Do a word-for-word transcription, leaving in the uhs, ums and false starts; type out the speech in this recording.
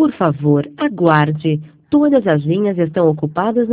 Por favor, aguarde. Todas as linhas estão ocupadas